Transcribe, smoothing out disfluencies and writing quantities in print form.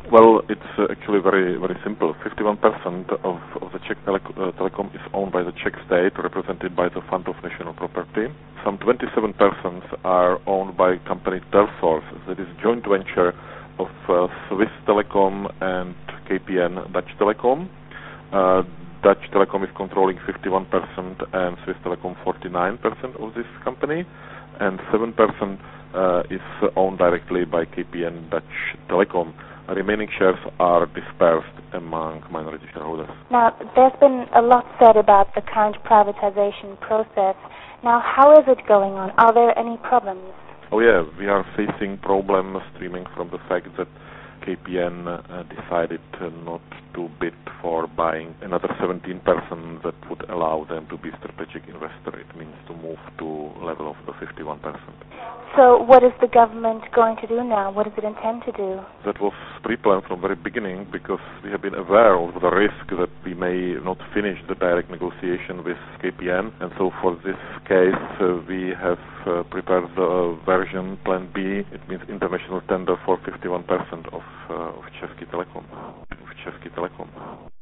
Well, it's actually very simple. 51% of the Czech telecom is owned by the Czech state, represented by the Fund of National Property. Some 27% are owned by company Telsource, that is a joint venture of Swiss Telecom and KPN Dutch Telecom. Dutch Telecom is controlling 51% and Swiss Telecom 49% of this company, and 7% is owned directly by KPN Dutch Telecom. Remaining shares are dispersed among minority shareholders. Now, there's been a lot said about the current privatization process. Now, how is it going on? Are there any problems? Oh yeah, we are facing problems stemming from the fact that KPN decided not to bid for buying another 17% that would allow them to be strategic investor. It means to move to level of the 51%. So what is the government going to do now? What does it intend to do? That was pre-planned from the very beginning, because we have been aware of the risk that we may not finish the direct negotiation with KPN, and so for this case we have prepared the version Plan B. It means international tender for 51% of Český Telecom.